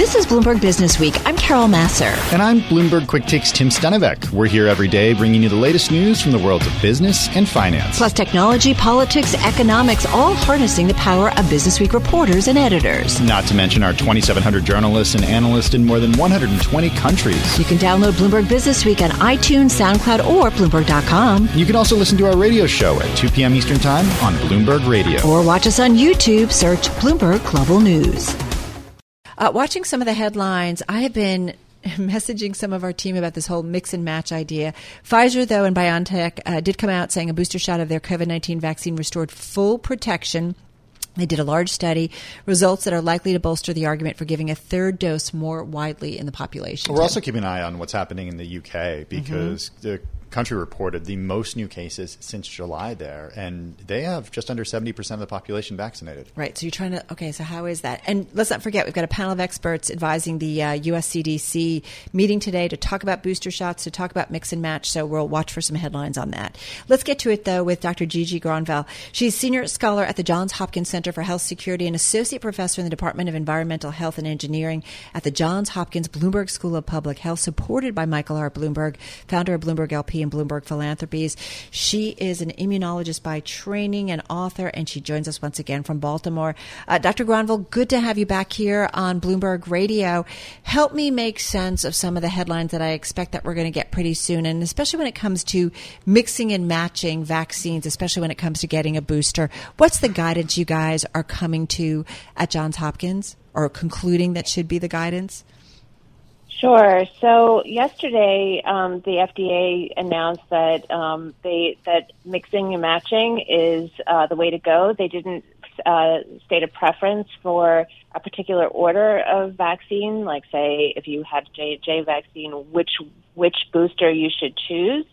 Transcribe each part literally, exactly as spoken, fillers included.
This is Bloomberg Business Week. I'm Carol Masser. And I'm Bloomberg Quick Takes Tim Stunevec. We're here every day bringing you the latest news from the worlds of business and finance. Plus technology, politics, economics, all harnessing the power of Business Week reporters and editors. Not to mention our twenty-seven hundred journalists and analysts in more than one hundred twenty countries. You can download Bloomberg Business Week on iTunes, SoundCloud, or Bloomberg dot com. You can also listen to our radio show at two p.m. Eastern Time on Bloomberg Radio. Or watch us on YouTube. Search Bloomberg Global News. Uh, watching some of the headlines, I have been messaging some of our team about this whole mix and match idea. Pfizer, though, and BioNTech uh, did come out saying a booster shot of their COVID nineteen vaccine restored full protection. They did a large study, results that are likely to bolster the argument for giving a third dose more widely in the population. We're also keeping an eye on what's happening in the U K because mm-hmm. the country reported the most new cases since July there, and they have just under seventy percent of the population vaccinated. Right. So you're trying to, okay, so how is that? And let's not forget, we've got a panel of experts advising the uh, U S C D C meeting today to talk about booster shots, to talk about mix and match. So we'll watch for some headlines on that. Let's get to it, though, with Doctor Gigi Granville. She's senior scholar at the Johns Hopkins Center for Health Security and associate professor in the Department of Environmental Health and Engineering at the Johns Hopkins Bloomberg School of Public Health, supported by Michael R. Bloomberg, founder of Bloomberg L P and Bloomberg Philanthropies. She is an immunologist by training and author, and she joins us once again from Baltimore. Uh, Doctor Granville, good to have you back here on Bloomberg Radio. Help me make sense of some of the headlines that I expect that we're going to get pretty soon, and especially when it comes to mixing and matching vaccines, especially when it comes to getting a booster. What's the guidance you guys are coming to at Johns Hopkins, or concluding that should be the guidance? Sure. So yesterday, um, the F D A announced that um, they that mixing and matching is uh, the way to go. They didn't uh, state a preference for a particular order of vaccine, like say if you had J and J vaccine, which which booster you should choose.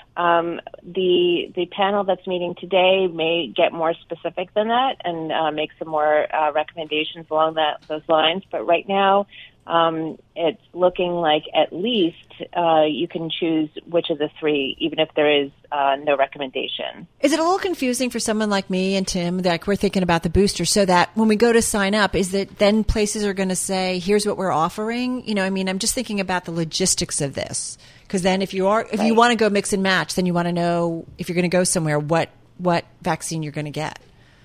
Um, the the panel that's meeting today may get more specific than that and uh, make some more uh, recommendations along that those lines. But right now, um, it's looking like at least uh, you can choose which of the three, even if there is uh, no recommendation. Is it a little confusing for someone like me and Tim, like we're thinking about the booster, so that when we go to sign up, is that then places are going to say, here's what we're offering? You know, I mean, I'm just thinking about the logistics of this. Because then if you are, if right. you want to go mix and match, then you want to know if you're going to go somewhere, what, what vaccine you're going to get.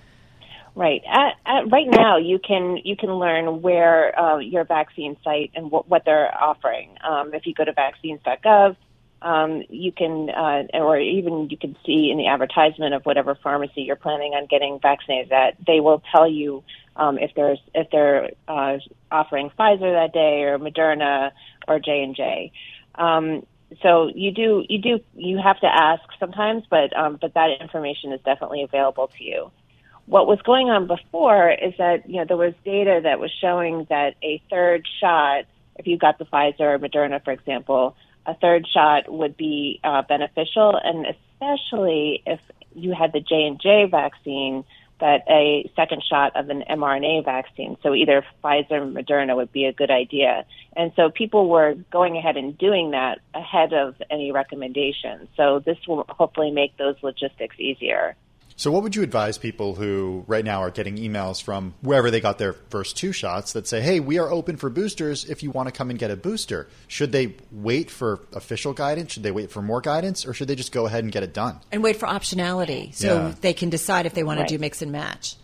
Right. At, at, right now, you can you can learn where uh, your vaccine site and what, what they're offering. Um, if you go to vaccines dot gov, um, you can, uh, or even you can see in the advertisement of whatever pharmacy you're planning on getting vaccinated at, they will tell you um, if there's if they're uh, offering Pfizer that day or Moderna or J and J. Um, so you do you do you have to ask sometimes, but um, but that information is definitely available to you. What was going on before is that, you know, there was data that was showing that a third shot, if you got the Pfizer or Moderna, for example, a third shot would be uh, beneficial, and especially if you had the J and J vaccine, that a second shot of an mRNA vaccine, so either Pfizer or Moderna would be a good idea. And so people were going ahead and doing that ahead of any recommendations. So this will hopefully make those logistics easier. So what would you advise people who right now are getting emails from wherever they got their first two shots that say, hey, we are open for boosters if you want to come and get a booster? Should they wait for official guidance? Should they wait for more guidance? Or should they just go ahead and get it done? And wait for optionality so yeah. they can decide if they want right. to do mix and match.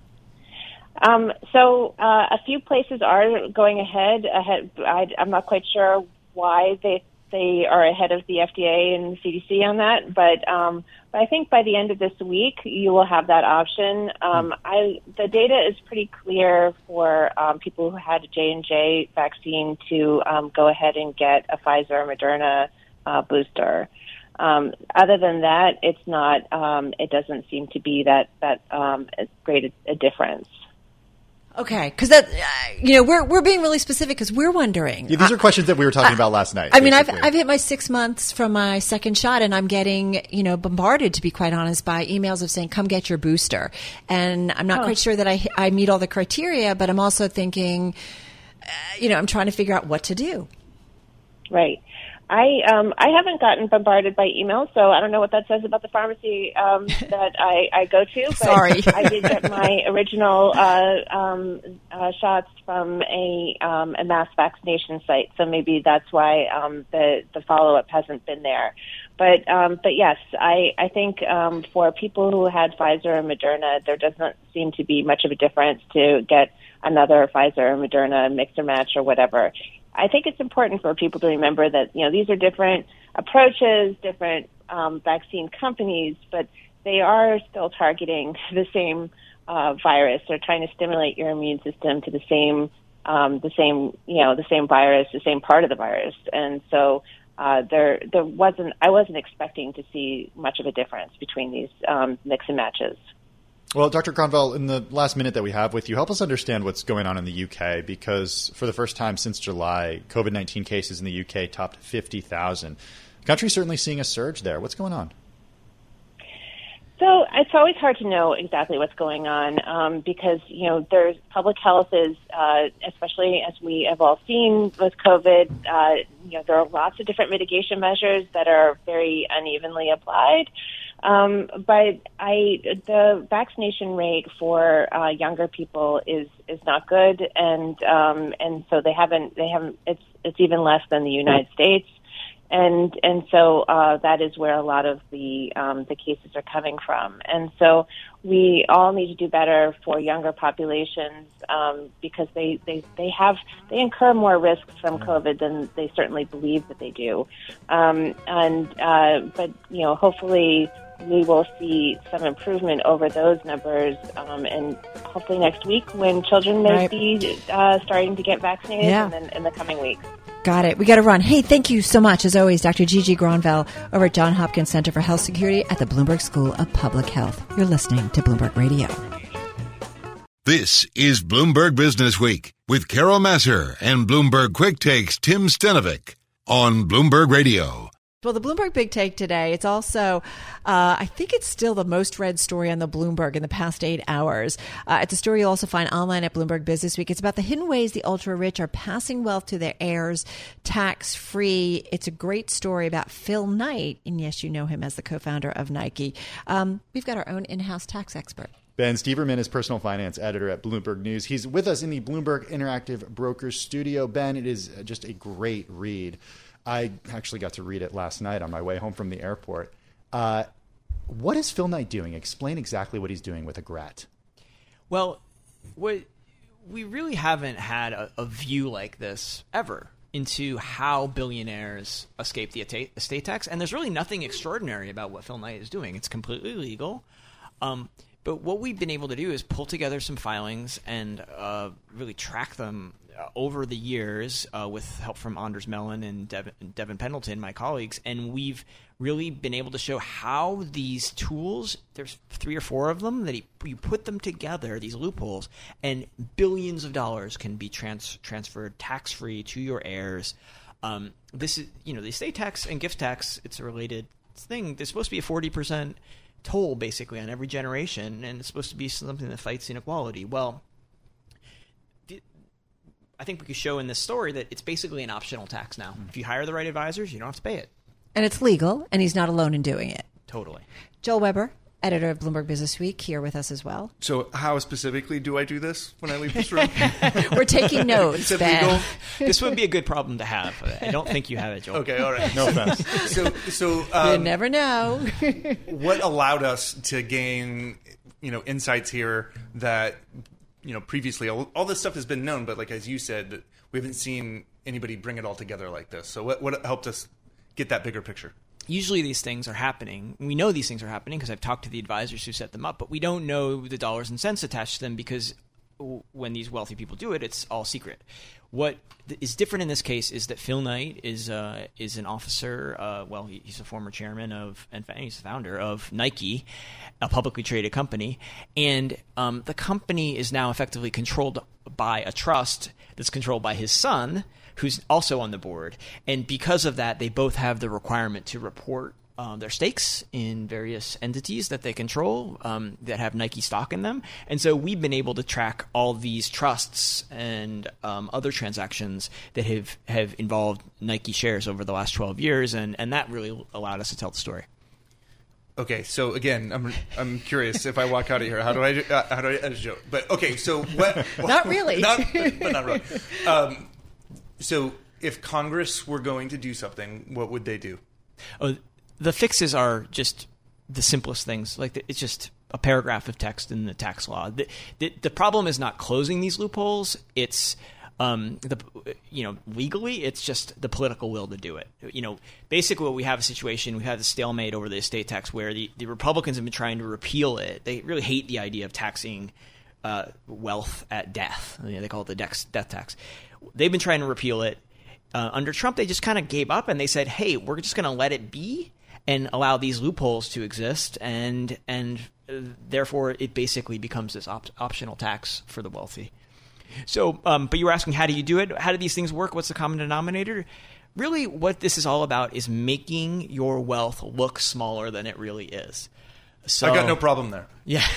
Um, so uh, a few places are going ahead. ahead I, I'm not quite sure why they they are ahead of the F D A and the C D C on that, but um, but I think by the end of this week you will have that option. Um, I the data is pretty clear for um, people who had a J and J vaccine to um, go ahead and get a Pfizer or Moderna uh, booster. Um, other than that, it's not. Um, it doesn't seem to be that that um, great a, a difference. Okay, because that, uh, you know, we're we're being really specific because we're wondering. Yeah, these are questions that we were talking I, about last night. I mean, I've I've hit my six months from my second shot, and I'm getting, you know, bombarded, to be quite honest, by emails of saying, "Come get your booster," and I'm not oh. quite sure that I I meet all the criteria, but I'm also thinking, uh, you know, I'm trying to figure out what to do. Right. I um, I haven't gotten bombarded by emails, so I don't know what that says about the pharmacy um, that I, I go to. But Sorry. I did get my original uh, um, uh, shots from a um, a mass vaccination site, so maybe that's why um, the the follow up hasn't been there. But um, but yes, I I think um, for people who had Pfizer and Moderna, there doesn't seem to be much of a difference to get another Pfizer or Moderna mix or match or whatever. I think it's important for people to remember that, you know, these are different approaches, different um, vaccine companies, but they are still targeting the same uh, virus. They're trying to stimulate your immune system to the same, um, the same, you know, the same virus, the same part of the virus. And so uh, there, there wasn't, I wasn't expecting to see much of a difference between these um, mix and matches. Well, Doctor Gronvall, in the last minute that we have with you, help us understand what's going on in the U K, because for the first time since July, COVID nineteen cases in the U K topped fifty thousand. The country's certainly seeing a surge there. What's going on? So it's always hard to know exactly what's going on um, because, you know, there's public health is, uh, especially as we have all seen with COVID, uh, you know, there are lots of different mitigation measures that are very unevenly applied. Um, but I, the vaccination rate for uh, younger people is, is not good, and um, and so they haven't they haven't it's it's even less than the United States, and and so uh, that is where a lot of the um, the cases are coming from, and so we all need to do better for younger populations um, because they, they, they have they incur more risks from COVID than they certainly believe that they do, um, and uh, but you know hopefully we will see some improvement over those numbers, um, and hopefully next week when children may right. be uh, starting to get vaccinated, yeah. and then in the coming weeks. Got it. We got to run. Hey, thank you so much, as always, Doctor Gigi Gronvall over at Johns Hopkins Center for Health Security at the Bloomberg School of Public Health. You're listening to Bloomberg Radio. This is Bloomberg Business Week with Carol Massar and Bloomberg Quick Takes Tim Stenovic on Bloomberg Radio. Well, the Bloomberg Big Take today, it's also, uh, I think it's still the most read story on the Bloomberg in the past eight hours. Uh, it's a story you'll also find online at Bloomberg Business Week. It's about the hidden ways the ultra-rich are passing wealth to their heirs tax-free. It's a great story about Phil Knight, and yes, you know him as the co-founder of Nike. Um, we've got our own in-house tax expert. Ben Steverman is personal finance editor at Bloomberg News. He's with us in the Bloomberg Interactive Brokers studio. Ben, it is just a great read. I actually got to read it last night on my way home from the airport. Uh, what is Phil Knight doing? Explain exactly what he's doing with Egret. Well, what, we really haven't had a, a view like this ever into how billionaires escape the estate tax. And there's really nothing extraordinary about what Phil Knight is doing. It's completely legal. Um, but what we've been able to do is pull together some filings and uh, really track them over the years uh, with help from Anders Mellon and Devin, Devin Pendleton, my colleagues, and we've really been able to show how these tools, there's three or four of them, that he, you put them together, these loopholes, and billions of dollars can be trans, transferred tax-free to your heirs. Um, this is, you know, the estate tax and gift tax, it's a related thing. There's supposed to be a forty percent toll, basically, on every generation, and it's supposed to be something that fights inequality. Well, I think we could show in this story that it's basically an optional tax now. Mm. If you hire the right advisors, you don't have to pay it. And it's legal, and he's not alone in doing it. Totally. Joel Weber, editor of Bloomberg Business Week, here with us as well. So how specifically do I do this when I leave this room? We're taking notes, Ben. This would be a good problem to have. I don't think you have it, Joel. Okay, all right. No offense. So, so um, you never know. What allowed us to gain, you know, insights here that, you know, previously all, all this stuff has been known, but like as you said, we haven't seen anybody bring it all together like this. So what, what helped us get that bigger picture? Usually these things are happening. We know these things are happening because I've talked to the advisors who set them up, but we don't know the dollars and cents attached to them because when these wealthy people do it, it's all secret. What is different in this case is that Phil Knight is uh, is an officer. Uh, well, he, he's a former chairman of, and he's the founder of Nike, a publicly traded company, and um, the company is now effectively controlled by a trust that's controlled by his son, who's also on the board. And because of that, they both have the requirement to report um, their stakes in various entities that they control um, that have Nike stock in them. And so we've been able to track all these trusts and um, other transactions that have, have involved Nike shares over the last twelve years. And, and that really allowed us to tell the story. Okay, so again, I'm I'm curious if I walk out of here, how do I uh, how do I edit a joke? But okay, so what? Not really. not, but not really. Um, so if Congress were going to do something, what would they do? Oh, the fixes are just the simplest things. Like it's just a paragraph of text in the tax law. The, the, the problem is not closing these loopholes. It's um, the you know legally, it's just the political will to do it. You know, basically, we have a situation. We have the stalemate over the estate tax where the, the Republicans have been trying to repeal it. They really hate the idea of taxing uh, wealth at death. You know, they call it the death tax. They've been trying to repeal it. Uh, under Trump, they just kind of gave up and they said, "Hey, we're just going to let it be and allow these loopholes to exist, and and uh, therefore it basically becomes this op- optional tax for the wealthy." So, um, but you were asking, how do you do it? How do these things work? What's the common denominator? Really, what this is all about is making your wealth look smaller than it really is. So, I got no problem there. Yeah.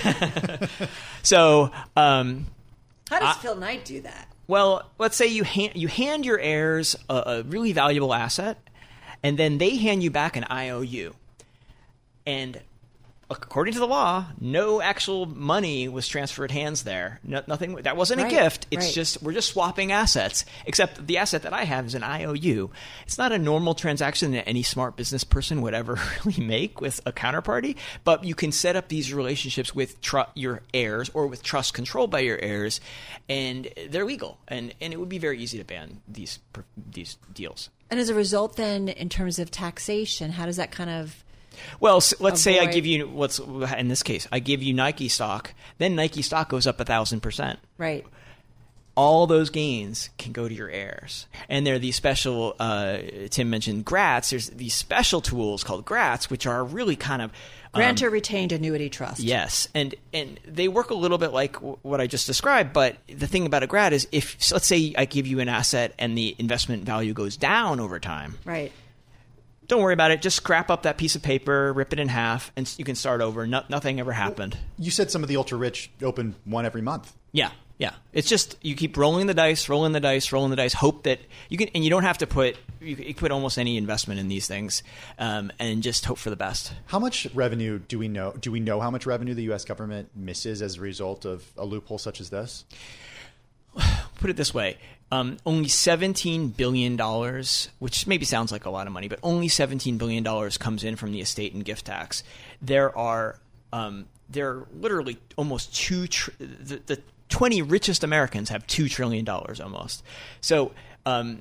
so, um, how does I, Phil Knight do that? Well, let's say you hand you hand your heirs a, a really valuable asset, and then they hand you back an I O U. And according to the law, no actual money was transferred hands there. No, nothing. That wasn't right, a gift. It's right. just we're just swapping assets. Except the asset that I have is an I O U. It's not a normal transaction that any smart business person would ever really make with a counterparty. But you can set up these relationships with tr- your heirs or with trust controlled by your heirs, and they're legal. And and it would be very easy to ban these these deals. And as a result, then, in terms of taxation, how does that kind of Well, so let's avoid... say I give you what's in this case. I give you Nike stock. Then Nike stock goes up a thousand percent. Right. All those gains can go to your heirs, and there are these special. Uh, Tim mentioned Gratz. There's these special tools called Gratz, which are really kind of um, grantor retained annuity trust. Yes, and and they work a little bit like w- what I just described. But the thing about a Grat is, if so let's say I give you an asset and the investment value goes down over time. Right. Don't worry about it. Just scrap up that piece of paper, rip it in half, and you can start over. No, nothing ever happened. You said some of the ultra-rich open one every month. Yeah, yeah. It's just you keep rolling the dice, rolling the dice, rolling the dice. Hope that you can, and you don't have to put you can put almost any investment in these things, um, and just hope for the best. How much revenue do we know? Do we know how much revenue the U S government misses as a result of a loophole such as this? Put it this way. Um, only seventeen billion dollars, which maybe sounds like a lot of money, but only seventeen billion dollars comes in from the estate and gift tax. There are um, there are literally almost two tr- the, the twenty richest Americans have two trillion dollars almost. So um,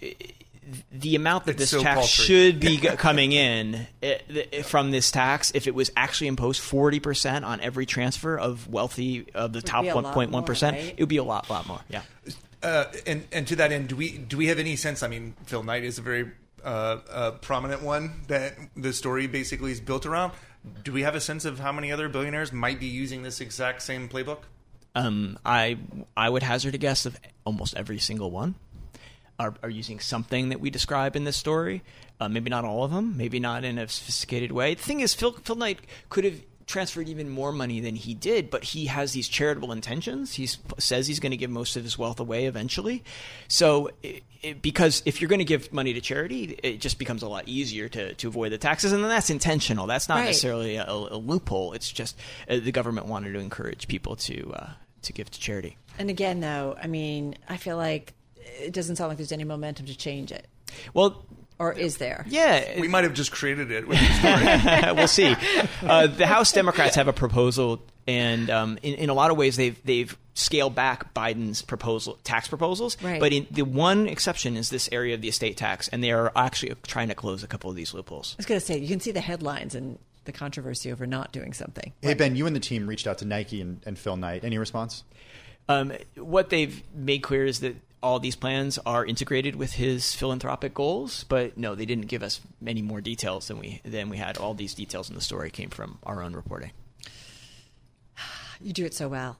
the amount that It's this so tax paltry. should be coming in it, it, from this tax, if it was actually imposed forty percent on every transfer of wealthy of the top be a lot one point one percent, more, right? it would be a lot, lot more. Yeah. Uh, and and to that end, do we do we have any sense? I mean, Phil Knight is a very uh, uh, prominent one that the story basically is built around. Do we have a sense of how many other billionaires might be using this exact same playbook? Um, I I would hazard a guess of almost every single one are, are using something that we describe in this story. Uh, maybe not all of them. Maybe not in a sophisticated way. The thing is, Phil, Phil Knight could have transferred even more money than he did, but he has these charitable intentions. He says he's going to give most of his wealth away eventually. So it, it, because if you're going to give money to charity, it just becomes a lot easier to, to avoid the taxes. And then that's intentional. That's not Right. necessarily a, a loophole. It's just uh, the government wanted to encourage people to uh, to give to charity. And again, though, I mean, I feel like it doesn't sound like there's any momentum to change it. Well, Or is there? yeah. We might have just created it with this story. We'll see. Uh, the House Democrats have a proposal, and um, in, in a lot of ways, they've they've scaled back Biden's proposal tax proposals. Right. But in, the one exception is this area of the estate tax, and they are actually trying to close a couple of these loopholes. I was going to say, you can see the headlines and the controversy over not doing something. Hey, Ben, you and the team reached out to Nike and, and Phil Knight. Any response? Um, what they've made clear is that all these plans are integrated with his philanthropic goals, but no, they didn't give us any more details than we than we had. All these details in the story came from our own reporting. You do it so well.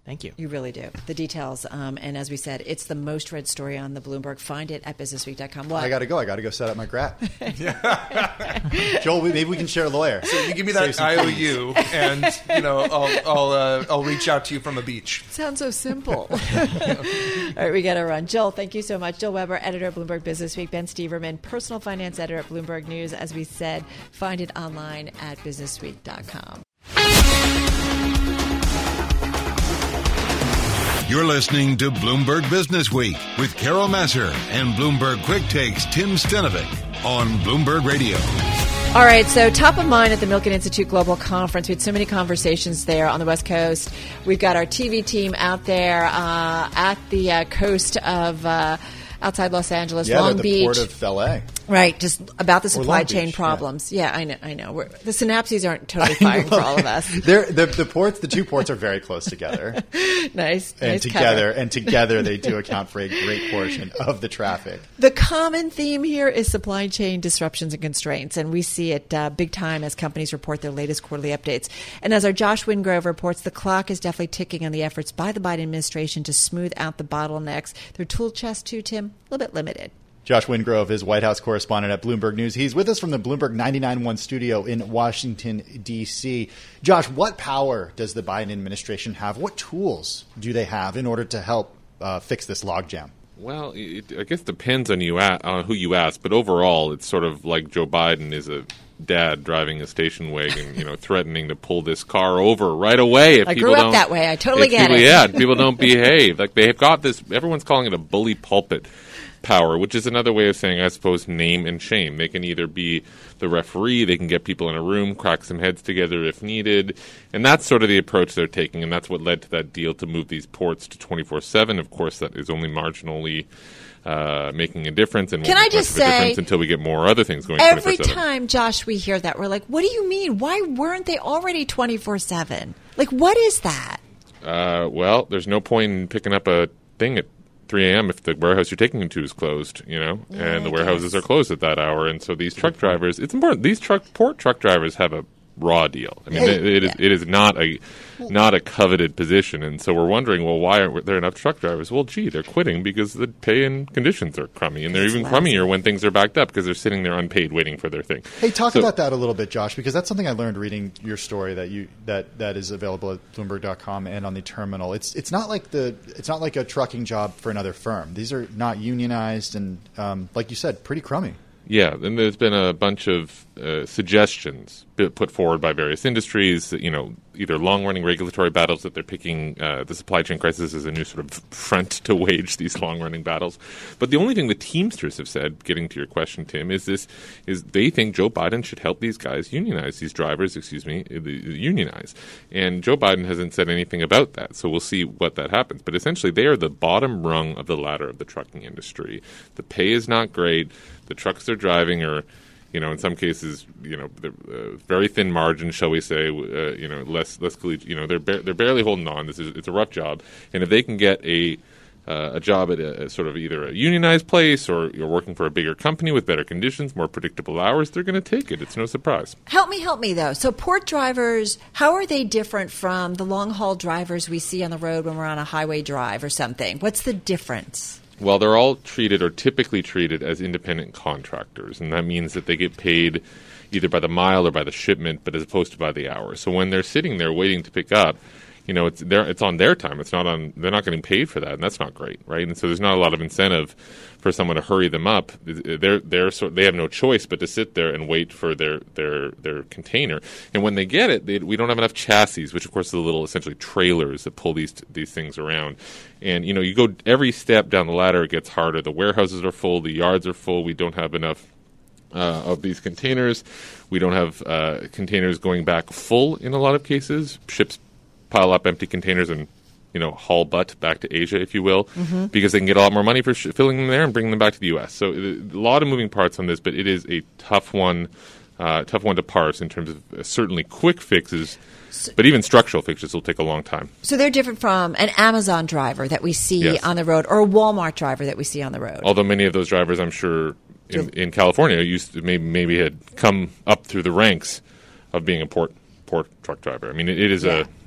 Thank you. You really do. The details. Um, and as we said, it's the most read story on the Bloomberg. Find it at business week dot com. What? I got to go. I got to go set up my grap. Joel, maybe we can share a lawyer. So you give me that I O U, and you know I'll I'll uh, I'll reach out to you from a beach. Sounds so simple. All right, we got to run. Joel, thank you so much. Joel Weber, editor at Bloomberg Business Week. Ben Steverman, personal finance editor at Bloomberg News. As we said, find it online at business week dot com. You're listening to Bloomberg Business Week with Carol Massar and Bloomberg Quick Takes Tim Stenovic on Bloomberg Radio. All right, so top of mind at the Milken Institute Global Conference. We had so many conversations there on the West Coast. We've got our T V team out there uh, at the uh, coast of uh, outside Los Angeles, yeah, Long the Beach. port of L A. Right, just about the supply Long chain Beach, problems. Yeah, yeah I know. I know. We're, the synapses aren't totally firing for all of us. They're, the, the ports, the two ports are very close together. nice, and nice together, cover. and together they do account for a great portion of the traffic. The common theme here is supply chain disruptions and constraints, and we see it uh, big time as companies report their latest quarterly updates. And as our Josh Wingrove reports, the clock is definitely ticking on the efforts by the Biden administration to smooth out the bottlenecks. Their tool chest, too, Tim, a little bit limited. Josh Wingrove is White House correspondent at Bloomberg News. He's with us from the Bloomberg ninety-nine point one studio in Washington, D C. Josh, what power does the Biden administration have? What tools do they have in order to help uh, fix this logjam? Well, it, I guess it depends on you a- on who you ask, but overall, it's sort of like Joe Biden is a dad driving a station wagon, you know, threatening to pull this car over right away if I people grew up don't, that way. I totally if get people, it. Yeah, if people don't behave. Like they've got this. Everyone's calling it a bully pulpit power, which is another way of saying, I suppose, name and shame. They can either be the referee, they can get people in a room, crack some heads together if needed, and that's sort of the approach they're taking, and that's what led to that deal to move these ports to twenty-four seven. Of course, that is only marginally uh, making a difference, and Can won't I make much just of a say, difference until we get more other things going every twenty-four seven. time, Josh, we hear that, we're like, what do you mean? Why weren't they already twenty-four seven? Like, what is that? Uh, well, there's no point in picking up a thing at three a.m. if the warehouse you're taking them to is closed, you know, Yeah, and the I warehouses guess. are closed at that hour. And so these truck drivers, it's important. These truck port truck drivers have a raw deal. I mean, Hey, it, it is yeah. it is not a not a coveted position. And so we're wondering, well, why aren't there enough truck drivers? Well, gee, they're quitting because the pay and conditions are crummy, and they're It's even lousy. crummier when things are backed up because they're sitting there unpaid waiting for their thing. Hey, talk So- about that a little bit, Josh, because that's something I learned reading your story that you that, that is available at Bloomberg dot com and on the terminal. It's it's not like the it's not like a trucking job for another firm. These are not unionized and, um, like you said, pretty crummy. Yeah, and there's been a bunch of uh, suggestions b- put forward by various industries, you know, either long-running regulatory battles that they're picking uh, the supply chain crisis as a new sort of front to wage these long-running battles. But the only thing the Teamsters have said, getting to your question, Tim, is this: is they think Joe Biden should help these guys unionize, these drivers, excuse me, uh, unionize. And Joe Biden hasn't said anything about that, so we'll see what that happens. But essentially, they are the bottom rung of the ladder of the trucking industry. The pay is not great. The trucks they're driving are, you know, in some cases, you know, they're, uh, very thin margins, shall we say, uh, you know, less less colleg- you know, they're ba- they're barely holding on. This is it's a rough job, and if they can get a uh, a job at a, a sort of either a unionized place or you're working for a bigger company with better conditions, more predictable hours, they're going to take it. It's no surprise. Help me, help me, though. So port drivers, how are they different from the long-haul drivers we see on the road when we're on a highway drive or something? What's the difference? Well, they're all treated or typically treated as independent contractors, and that means that they get paid either by the mile or by the shipment, but as opposed to by the hour. So when they're sitting there waiting to pick up, you know, it's their, it's on their time. It's not on. They're not getting paid for that, and that's not great, right? And so there's not a lot of incentive for someone to hurry them up. They're they're sort, they have no choice but to sit there and wait for their their their container. And when they get it, they, we don't have enough chassis, which of course are the little essentially trailers that pull these these things around. And you know, you go every step down the ladder, it gets harder. The warehouses are full, the yards are full. We don't have enough Uh, of these containers. We don't have uh, containers going back full in a lot of cases. Ships pile up empty containers and, you know, haul butt back to Asia, if you will, mm-hmm. because they can get a lot more money for sh- filling them there and bringing them back to the U S. So uh, a lot of moving parts on this, but it is a tough one, uh, tough one to parse in terms of uh, certainly quick fixes, so, but even structural fixes will take a long time. So they're different from an Amazon driver that we see Yes. on the road or a Walmart driver that we see on the road. Although many of those drivers, I'm sure, in, in California, used to maybe maybe had come up through the ranks of being a port port truck driver. I mean, it, it is Yeah. a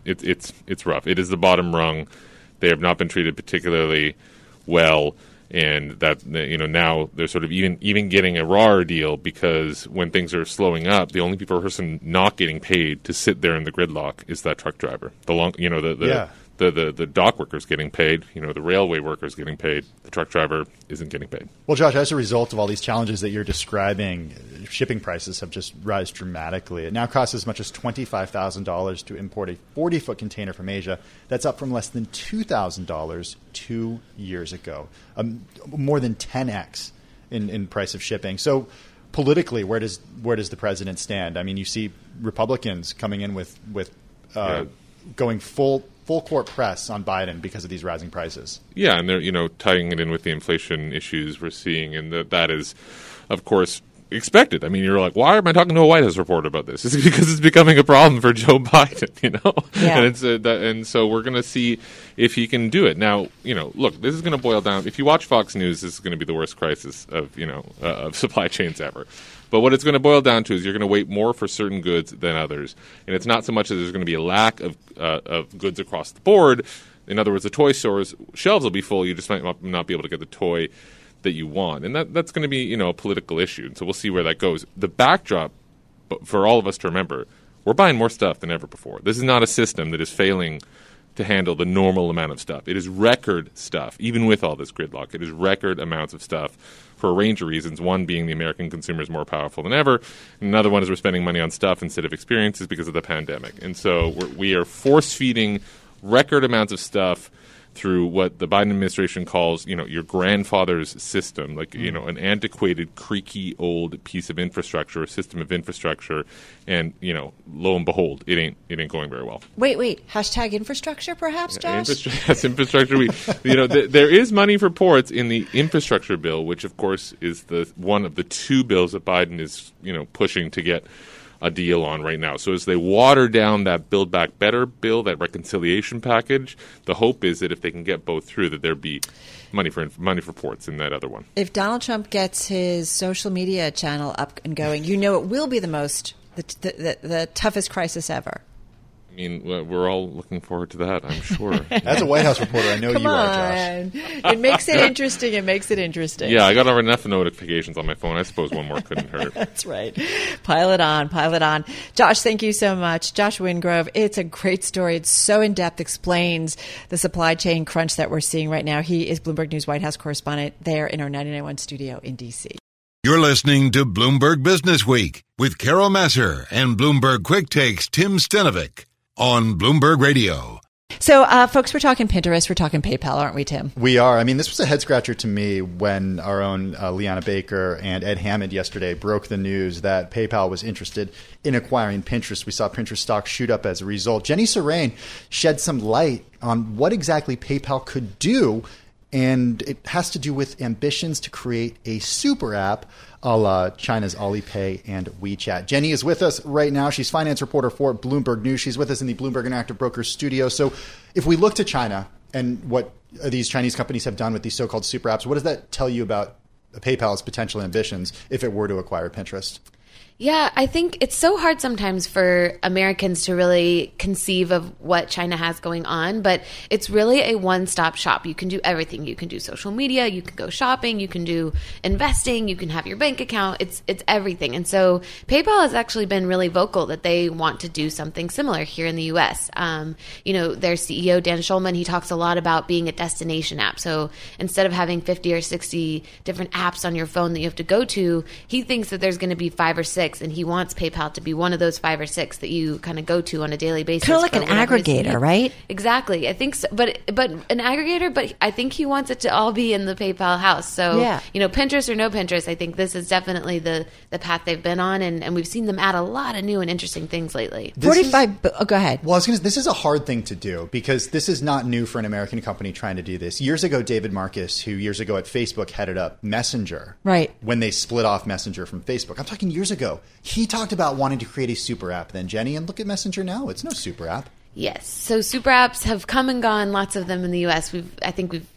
it's it's it's rough. It is the bottom rung. They have not been treated particularly well, and that you know now they're sort of even even getting a rawer deal because when things are slowing up, the only people person not getting paid to sit there in the gridlock is that truck driver. The long, you know, the the, Yeah. the, the the dock workers getting paid. You know, the railway workers getting paid. The truck driver isn't getting paid. Well, Josh, as a result of all these challenges that you're describing, shipping prices have just risen dramatically. It now costs as much as twenty-five thousand dollars to import a forty-foot container from Asia. That's up from less than two thousand dollars two years ago, um, more than ten x in, in price of shipping. So politically, where does where does the president stand? I mean, you see Republicans coming in with, with uh, Yeah. going full full court press on Biden because of these rising prices. Yeah, and they're you know tying it in with the inflation issues we're seeing, and that that is, of course, expected. I mean, you're like, why am I talking to a White House reporter about this? It's because it's becoming a problem for Joe Biden, you know. Yeah. And it's uh, that, and so we're going to see if he can do it. Now, you know, look, this is going to boil down. If you watch Fox News, this is going to be the worst crisis of you know uh, of supply chains ever. But what it's going to boil down to is you're going to wait more for certain goods than others. And it's not so much that there's going to be a lack of uh, of goods across the board. In other words, the toy stores' shelves will be full. You just might not be able to get the toy that you want. And that that's going to be, you know, a political issue. And so we'll see where that goes. The backdrop for all of us to remember, we're buying more stuff than ever before. This is not a system that is failing to handle the normal amount of stuff. It is record stuff, even with all this gridlock. It is record amounts of stuff for a range of reasons, one being the American consumer is more powerful than ever, and another one is we're spending money on stuff instead of experiences because of the pandemic. And so we're, we are force-feeding record amounts of stuff through what the Biden administration calls, you know, your grandfather's system, like, you know, an antiquated, creaky, old piece of infrastructure, a system of infrastructure, and, you know, lo and behold, it ain't it ain't going very well. Wait, wait. Hashtag infrastructure, perhaps, Josh? Infrastru- yes, infrastructure. We, you know, th- there is money for ports in the infrastructure bill, which, of course, is the one of the two bills that Biden is, you know, pushing to get a deal on right now. So as they water down that Build Back Better bill, that reconciliation package, the hope is that if they can get both through, that there be money for money for ports in that other one. If Donald Trump gets his social media channel up and going, you know it will be the most, the, the, the, the toughest crisis ever. I mean, we're all looking forward to that, I'm sure. As a White House reporter, I know Come you on. are, Josh. It makes it interesting. It makes it interesting. Yeah, I got over enough notifications on my phone. I suppose one more couldn't hurt. That's right. Pile it on, pile it on. Josh, thank you so much. Josh Wingrove, it's a great story. It's so in-depth, explains the supply chain crunch that we're seeing right now. He is Bloomberg News White House correspondent there in our ninety-nine point one studio in D C. You're listening to Bloomberg Business Week with Carol Messer and Bloomberg Quick Takes Tim Stenovic on Bloomberg Radio. So, uh, folks, we're talking Pinterest. We're talking PayPal, aren't we, Tim? We are. I mean, this was a head scratcher to me when our own uh, Liana Baker and Ed Hammond yesterday broke the news that PayPal was interested in acquiring Pinterest. We saw Pinterest stock shoot up as a result. Jenny Serrain shed some light on what exactly PayPal could do, and it has to do with ambitions to create a super app a la China's Alipay and WeChat. Jenny is with us right now. She's finance reporter for Bloomberg News. She's with us in the Bloomberg Interactive Brokers studio. So if we look to China and what these Chinese companies have done with these so-called super apps, what does that tell you about PayPal's potential ambitions if it were to acquire Pinterest? Yeah, I think it's so hard sometimes for Americans to really conceive of what China has going on, but it's really a one-stop shop. You can do everything. You can do social media, you can go shopping, you can do investing, you can have your bank account. It's it's everything. And so PayPal has actually been really vocal that they want to do something similar here in the U S. Um, you know, their C E O, Dan Schulman, he talks a lot about being a destination app. So instead of having fifty or sixty different apps on your phone that you have to go to, he thinks that there's going to be five or six. And he wants PayPal to be one of those five or six that you kind of go to on a daily basis. Kind of like an aggregator, right? Exactly. I think so. But, but an aggregator, but I think he wants it to all be in the PayPal house. So, yeah. you know, Pinterest or no Pinterest, I think this is definitely the, the path they've been on. And, and we've seen them add a lot of new and interesting things lately. This forty-five is, oh, go ahead. Well, I was gonna, this is a hard thing to do because this is not new for an American company trying to do this. Years ago, David Marcus, who years ago at Facebook headed up Messenger, right, when they split off Messenger from Facebook. I'm talking years ago. He talked about wanting to create a super app then, Jenny, and look at Messenger now. It's no super app. Yes. So super apps have come and gone, lots of them in the U S. We've, I think we've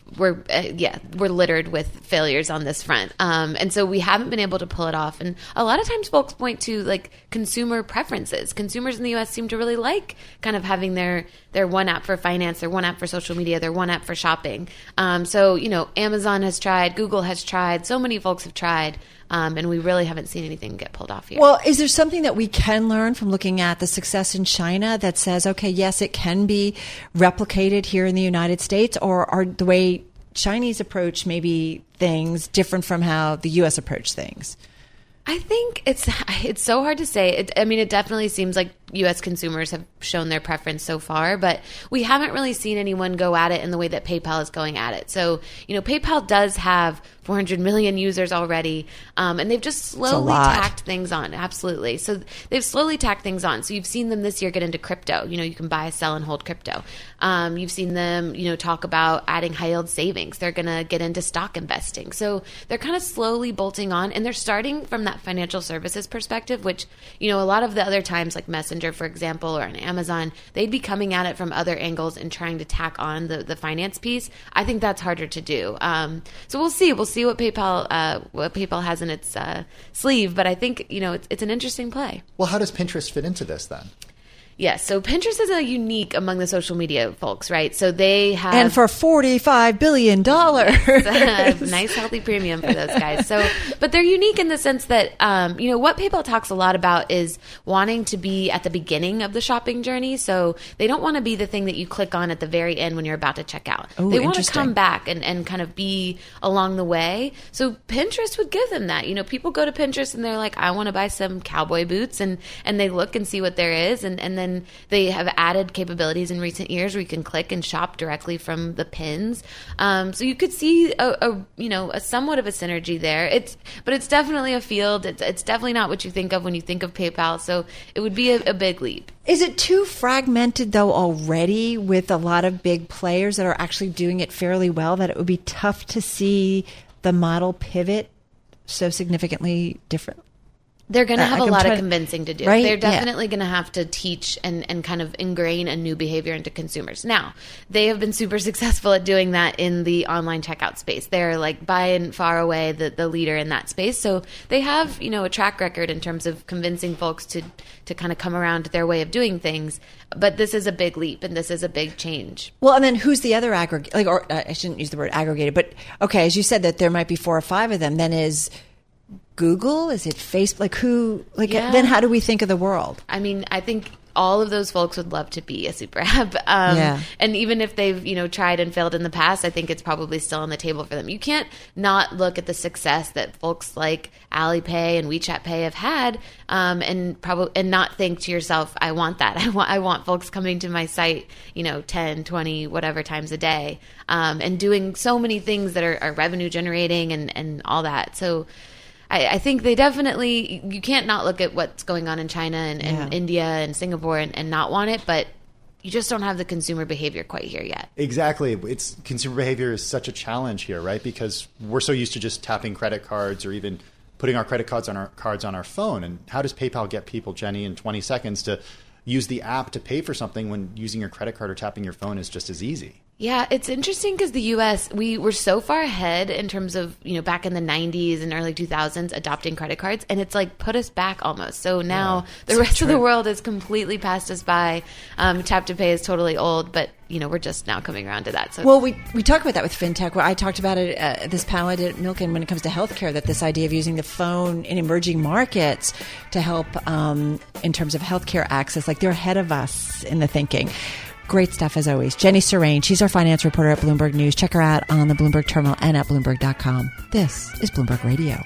we're uh, yeah we're littered with failures on this front, um, and so we haven't been able to pull it off. And a lot of times, folks point to like consumer preferences. Consumers in the U S seem to really like kind of having their their one app for finance, their one app for social media, their one app for shopping. Um, so you know, Amazon has tried, Google has tried, so many folks have tried. Um, and we really haven't seen anything get pulled off yet. Well, is there something that we can learn from looking at the success in China that says, okay, yes, it can be replicated here in the United States, or are the way Chinese approach maybe things different from how the U S approach things? I think it's it's so hard to say. It, I mean, it definitely seems like U S consumers have shown their preference so far, but we haven't really seen anyone go at it in the way that PayPal is going at it. So, you know, PayPal does have four hundred million users already, um, and they've just slowly tacked things on. Absolutely. So they've slowly tacked things on. So you've seen them this year get into crypto. You know, you can buy, sell, and hold crypto. Um, you've seen them, you know, talk about adding high yield savings. They're going to get into stock investing. So they're kind of slowly bolting on, and they're starting from that financial services perspective, which, you know, a lot of the other times, like Messenger, for example, or on Amazon, they'd be coming at it from other angles and trying to tack on the, the finance piece. I think that's harder to do. Um, so we'll see. We'll see what PayPal uh, what PayPal has in its uh, sleeve. But I think, you know, it's, it's an interesting play. Well, how does Pinterest fit into this then? Yes, so Pinterest is a unique among the social media folks, right? So they have... And for forty-five billion dollars. Yes, a nice, healthy premium for those guys. So, but they're unique in the sense that, um, you know, what PayPal talks a lot about is wanting to be at the beginning of the shopping journey. So they don't want to be the thing that you click on at the very end when you're about to check out. Ooh, they want to come back and, and kind of be along the way. So Pinterest would give them that. You know, people go to Pinterest and they're like, I want to buy some cowboy boots, and, and they look and see what there is, and, and then And they have added capabilities in recent years where you can click and shop directly from the pins. Um, so you could see a, a you know a somewhat of a synergy there. It's but it's definitely a field. It's, it's definitely not what you think of when you think of PayPal. So it would be a, a big leap. Is it too fragmented, though, already with a lot of big players that are actually doing it fairly well, that it would be tough to see the model pivot so significantly different? They're going to have a lot of to, convincing to do. Right? They're definitely yeah. going to have to teach and, and kind of ingrain a new behavior into consumers. Now, they have been super successful at doing that in the online checkout space. They're like by and far away the, the leader in that space. So they have, you know, a track record in terms of convincing folks to, to kind of come around to their way of doing things. But this is a big leap, and this is a big change. Well, and then who's the other aggregate? Like, or uh, I shouldn't use the word aggregated, but okay, as you said that there might be four or five of them, then is Google? Is it Facebook? Like who? Like yeah. Then how do we think of the world? I mean, I think all of those folks would love to be a super app. Um, yeah. And even if they've, you know, tried and failed in the past, I think it's probably still on the table for them. You can't not look at the success that folks like Alipay and WeChat Pay have had, um, and probably and not think to yourself, I want that. I want I want folks coming to my site, you know, ten, twenty, whatever times a day, um, and doing so many things that are, are revenue generating and, and all that. So I, I think they definitely, you can't not look at what's going on in China and, and yeah. India and Singapore and, and not want it, but you just don't have the consumer behavior quite here yet. Exactly. It's consumer behavior is such a challenge here, right? Because we're so used to just tapping credit cards or even putting our credit cards on our cards on our phone. And how does PayPal get people, Jenny, in twenty seconds to use the app to pay for something when using your credit card or tapping your phone is just as easy? Yeah, it's interesting because the U S, we were so far ahead in terms of, you know, back in the nineties and early two thousands adopting credit cards, and it's like put us back almost. So now yeah, the rest true. of the world has completely passed us by. Um, Tap to Pay is totally old, but, you know, we're just now coming around to that. So Well, we, we talk about that with FinTech, where I talked about it at this panel I did at Milken when it comes to healthcare, that this idea of using the phone in emerging markets to help um, in terms of healthcare access, like they're ahead of us in the thinking. Great stuff as always. Jenny Serrain, she's our finance reporter at Bloomberg News. Check her out on the Bloomberg Terminal and at Bloomberg dot com. This is Bloomberg Radio.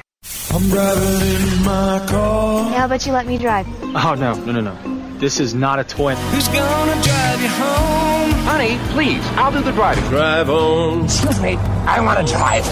I'm driving in my car. Hey, how about you let me drive? Oh, no, no, no, no. This is not a toy. Who's gonna drive you home? Honey, please, I'll do the driving. Drive on. Excuse me, I want to drive.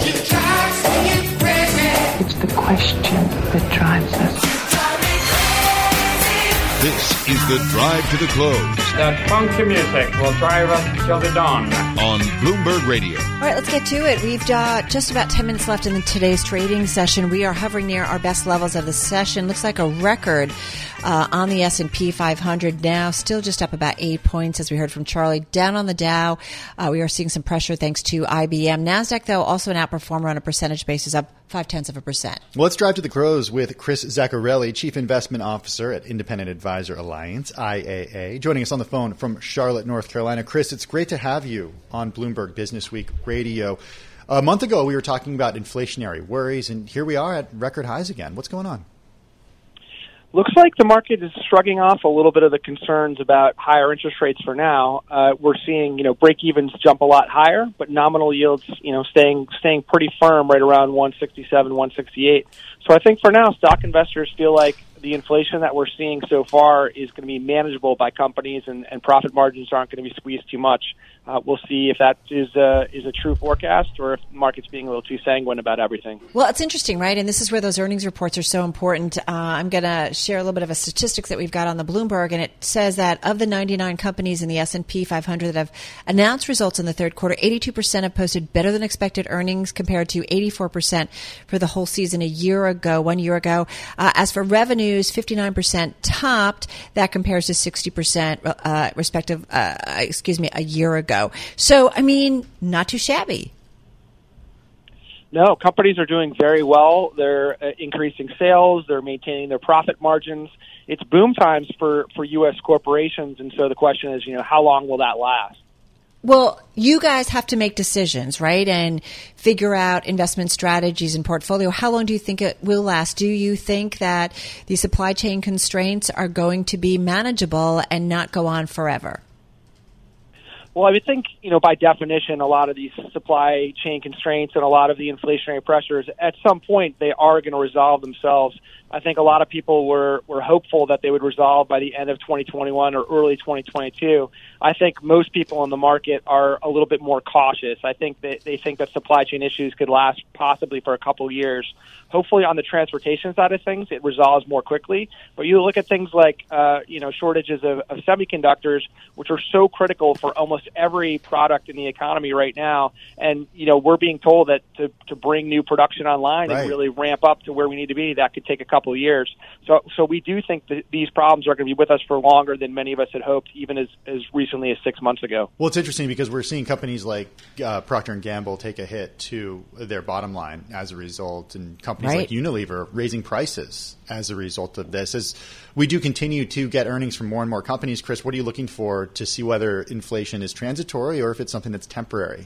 It's the question that drives us. This is the Drive to the Close That funky music will drive us till the dawn. on Bloomberg Radio. All right, let's get to it. We've got just about ten minutes left in the, today's trading session. We are hovering near our best levels of the session. Looks like a record uh, on the S and P five hundred now, still just up about eight points, as we heard from Charlie. Down on the Dow, uh, we are seeing some pressure thanks to I B M. NASDAQ, though, also an outperformer on a percentage basis, up five-tenths of a percent. Well, let's drive to the close with Chris Zaccarelli, Chief Investment Officer at Independent Advisor Alliance, I A A, joining us on the phone from Charlotte, North Carolina. Chris, it's great to have you on Bloomberg Business Week Radio. A month ago, we were talking about inflationary worries, and here we are at record highs again. What's going on? Looks like the market is shrugging off a little bit of the concerns about higher interest rates for now. Uh, we're seeing, you know, break-evens jump a lot higher, but nominal yields, you know, staying staying pretty firm right around one sixty-seven, one sixty-eight. So I think for now, stock investors feel like the inflation that we're seeing so far is going to be manageable by companies, and, and profit margins aren't going to be squeezed too much. Uh, we'll see if that is a, is a true forecast or if the market's being a little too sanguine about everything. Well, it's interesting, right? And this is where those earnings reports are so important. Uh, I'm going to share a little bit of a statistics that we've got on the Bloomberg, and it says that of the ninety-nine companies in the S and P five hundred that have announced results in the third quarter, eighty-two percent have posted better than expected earnings compared to eighty-four percent for the whole season a year ago, one year ago. Uh, as for revenues, fifty-nine percent topped. That compares to sixty percent uh, respective, uh, excuse me, a year ago. So, I mean, not too shabby. No, companies are doing very well. They're uh, increasing sales. They're maintaining their profit margins. It's boom times for, for U S corporations, and so the question is, you know, how long will that last? Well, you guys have to make decisions, right, and figure out investment strategies and portfolio. How long do you think it will last? Do you think that the supply chain constraints are going to be manageable and not go on forever? Well, I would think, you know, by definition, a lot of these supply chain constraints and a lot of the inflationary pressures, at some point, they are going to resolve themselves. I think a lot of people were, were hopeful that they would resolve by the end of twenty twenty-one or early twenty twenty-two. I think most people in the market are a little bit more cautious. I think that they think that supply chain issues could last possibly for a couple of years. Hopefully on the transportation side of things, it resolves more quickly. But you look at things like, uh, you know, shortages of, of semiconductors, which are so critical for almost every product in the economy right now. And, you know, we're being told that to, to bring new production online Right. and really ramp up to where we need to be, that could take a couple of years. So, so we do think that these problems are going to be with us for longer than many of us had hoped, even as, as recently as six months ago. Well, it's interesting because we're seeing companies like uh, Procter and Gamble take a hit to their bottom line as a result, and companies Right. like Unilever raising prices as a result of this. As we do continue to get earnings from more and more companies, Chris, what are you looking for to see whether inflation is transitory or if it's something that's temporary?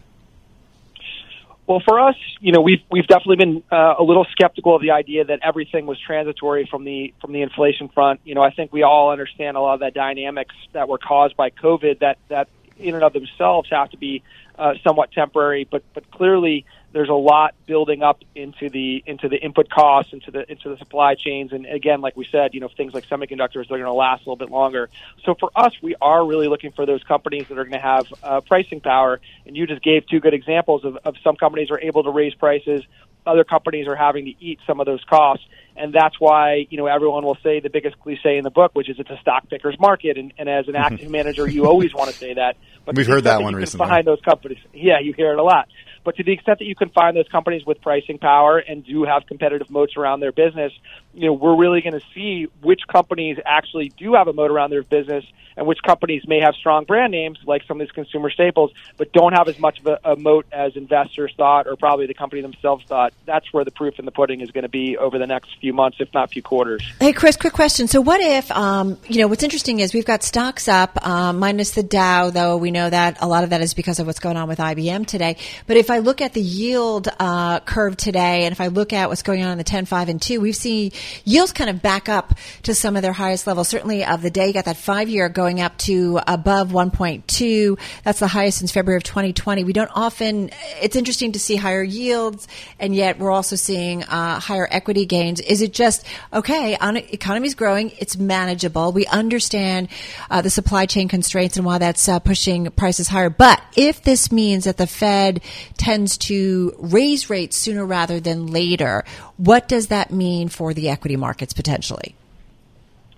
Well, for us, you know, we've we've definitely been uh, a little skeptical of the idea that everything was transitory from the from the inflation front. You know, I think we all understand a lot of the dynamics that were caused by COVID that that in and of themselves have to be uh, somewhat temporary. But but clearly, there's a lot building up into the into the input costs, into the into the supply chains, and again, like we said, you know, things like semiconductors, they're going to last a little bit longer. So for us, we are really looking for those companies that are going to have uh, pricing power. And you just gave two good examples of, of some companies are able to raise prices, other companies are having to eat some of those costs. And that's why, you know, everyone will say the biggest cliche in the book, which is it's a stock picker's market. And, and as an active manager, you always want to say that. But We've heard that one you recently. Can find those companies. Yeah, you hear it a lot. But to the extent that you can find those companies with pricing power and do have competitive moats around their business, you know, we're really going to see which companies actually do have a moat around their business and which companies may have strong brand names like some of these consumer staples, but don't have as much of a, a moat as investors thought or probably the company themselves thought. That's where the proof in the pudding is going to be over the next few months, if not few quarters. Hey, Chris, quick question. So what if, um, you know, what's interesting is we've got stocks up, um, minus the Dow, though we know that a lot of that is because of what's going on with I B M today. But if I look at the yield uh, curve today, and if I look at what's going on in the ten, five, and two, we've seen yields kind of back up to some of their highest levels, certainly of the day. You got that five-year going up to above one point two. That's the highest since February of twenty twenty. We don't often, it's interesting to see higher yields, and yet we're also seeing uh, higher equity gains. Is it just, okay, on, economy's growing, it's manageable. We understand uh, the supply chain constraints and why that's uh, pushing prices higher. But if this means that the Fed tends to raise rates sooner rather than later, what does that mean for the equity markets potentially?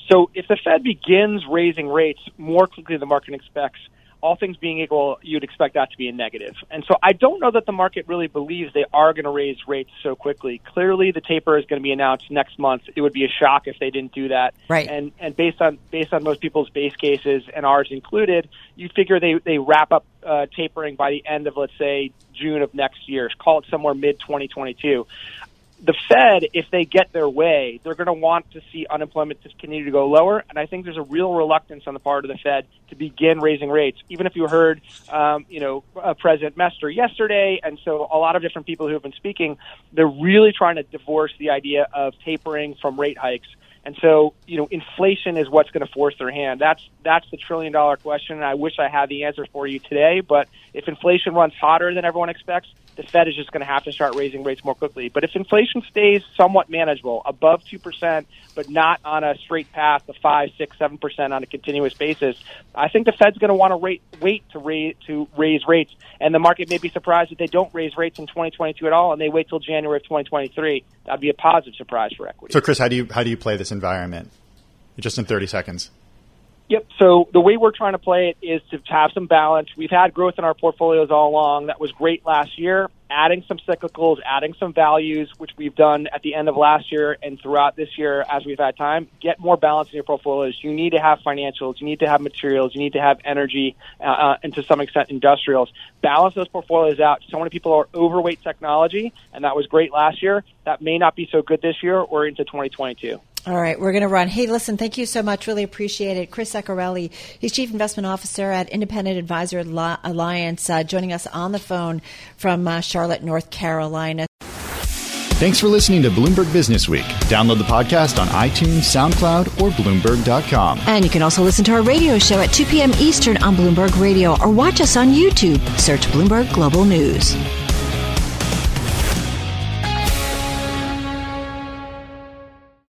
So if the Fed begins raising rates more quickly than the market expects, all things being equal, you'd expect that to be a negative. And so I don't know that the market really believes they are going to raise rates so quickly. Clearly, the taper is going to be announced next month. It would be a shock if they didn't do that. Right. And and based on based on most people's base cases and ours included, you figure they they wrap up uh, tapering by the end of, let's say, June of next year. Call it somewhere mid twenty twenty-two. The Fed, if they get their way, they're going to want to see unemployment continue to go lower, and I think there's a real reluctance on the part of the Fed to begin raising rates. Even if you heard, um, you know, uh, President Mester yesterday, and so a lot of different people who have been speaking, they're really trying to divorce the idea of tapering from rate hikes. And so, you know, inflation is what's going to force their hand. That's that's the trillion dollar question, and I wish I had the answer for you today. But if inflation runs hotter than everyone expects, the Fed is just going to have to start raising rates more quickly. But if inflation stays somewhat manageable, above two percent, but not on a straight path to five, six, seven percent on a continuous basis, I think the Fed's going to want to rate, wait to raise, to raise rates. And the market may be surprised if they don't raise rates in twenty twenty-two at all, and they wait till January of twenty twenty-three. That'd be a positive surprise for equity. So, Chris, how do you how do you play this environment? Just in thirty seconds. Yep. So the way we're trying to play it is to have some balance. We've had growth in our portfolios all along. That was great last year. Adding some cyclicals, adding some values, which we've done at the end of last year and throughout this year as we've had time. Get more balance in your portfolios. You need to have financials. You need to have materials. You need to have energy uh, and to some extent industrials. Balance those portfolios out. So many people are overweight technology, and that was great last year. That may not be so good this year or into twenty twenty-two. All right, we're going to run. Hey, listen, thank you so much. Really appreciate it. Chris Zaccarelli, he's Chief Investment Officer at Independent Advisor Alliance, uh, joining us on the phone from uh, Charlotte, North Carolina. Thanks for listening to Bloomberg Business Week. Download the podcast on iTunes, SoundCloud, or Bloomberg dot com. And you can also listen to our radio show at two p.m. Eastern on Bloomberg Radio or watch us on YouTube. Search Bloomberg Global News.